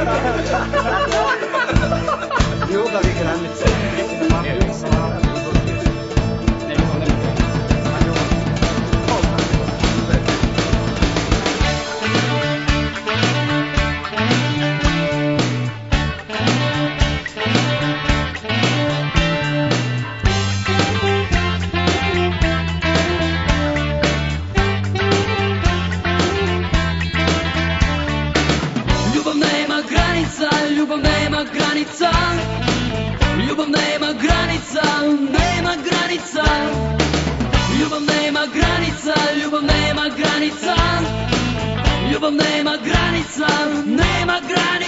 Ljubav i granice. Ljubav nema granica, ljubav nema granica, nema granica. Ljubav nema granica, ljubav nema granica, ljubav nema granica, nema granica.